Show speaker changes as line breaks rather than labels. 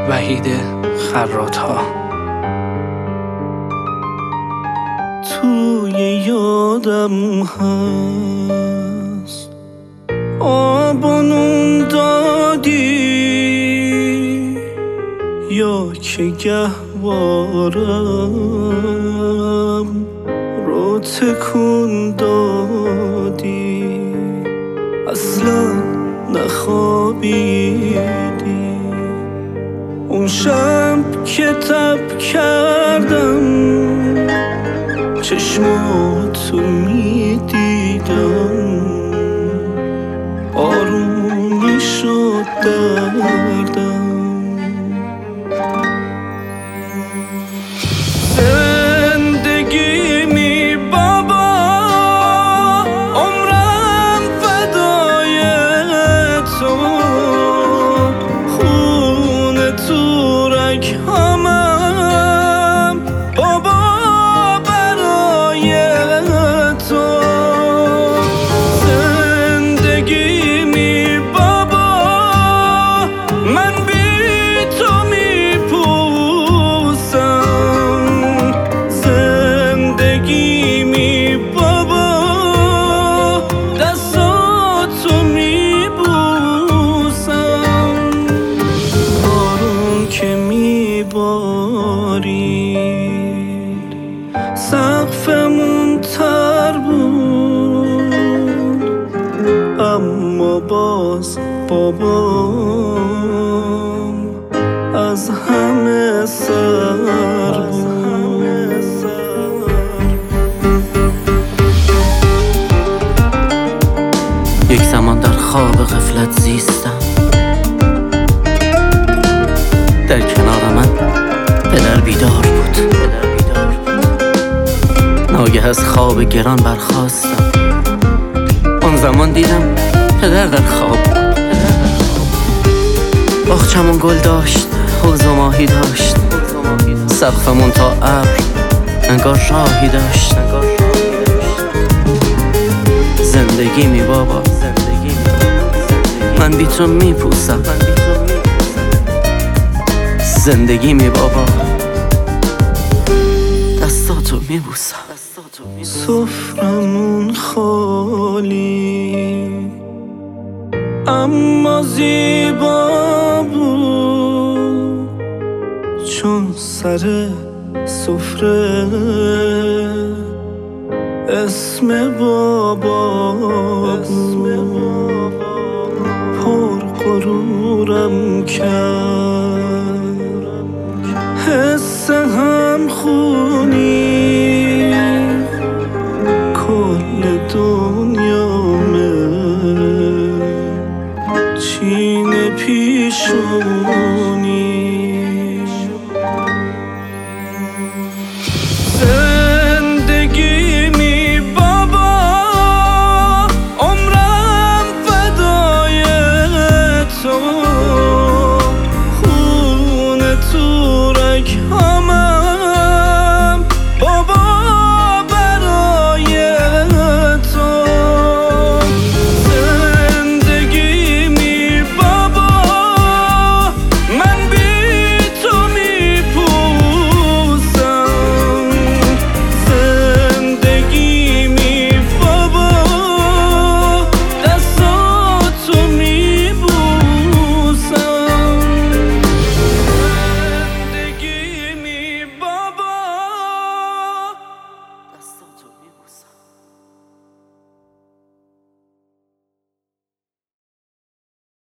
وحید خراط‌ها.
توی یادم هست آب و نون دادی، یا که گهوارم رو تکون دادی، اصلا نخوابیدی. اون شب که تب کردم چشماتو میدیدم، آروم میشد دردم. زندگی می بابا، عمرم فدای تو، خون تو رگ‌هامم بابا برای تو. زندگی می بابا، من بی تو میپوسم. زندگی می بابا، دستاتو میبوسم. بارون که میبارید سقفمون تر بود، اما باز بابام از همه سر بود.
یک زمان در خواب غفلت زیستم، در کنار من پدر بیدار بود. ناگه از خواب گران برخاستم، آن زمان دیدم پدر در خواب بود. باغچمون گل داشت، حوض و ماهی داشت، سقفمون تا ابر انگار راهی داشت. زندگی می بابا، من بی تو میپوسم. زندگی می بابا، دستاتو میبوسم.
سفرمون خالی اما زیبا بود، چون سر سفره اسم بابا بود. پر غرورم کرد